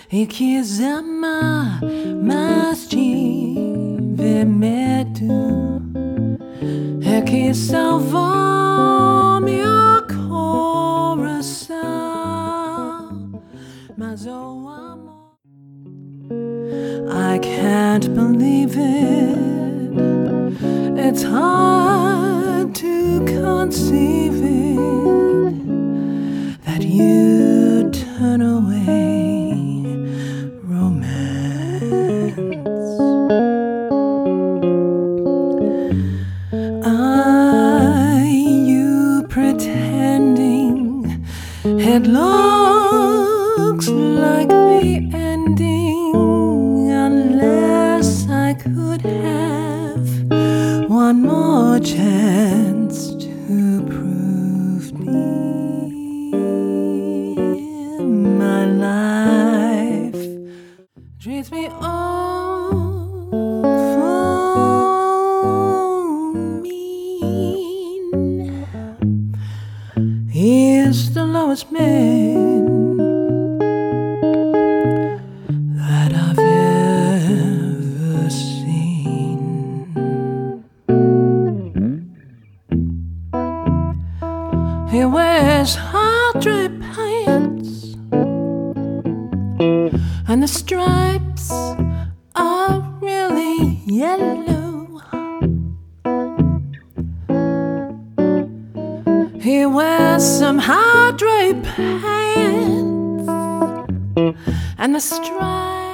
e que ama mais tive medo, é que salvou meu coração. Mas o amor, I can't believe it. It's hard to conceive it, that you turn away romance. Are you pretending it looks like the ending? Unless I could have one more chance to prove me, my life treats me awful mean. He is the lowest man that I've ever seen. He wears hard-draped pants, and the stripes are really yellow. He wears some hard-draped pants, and the stripes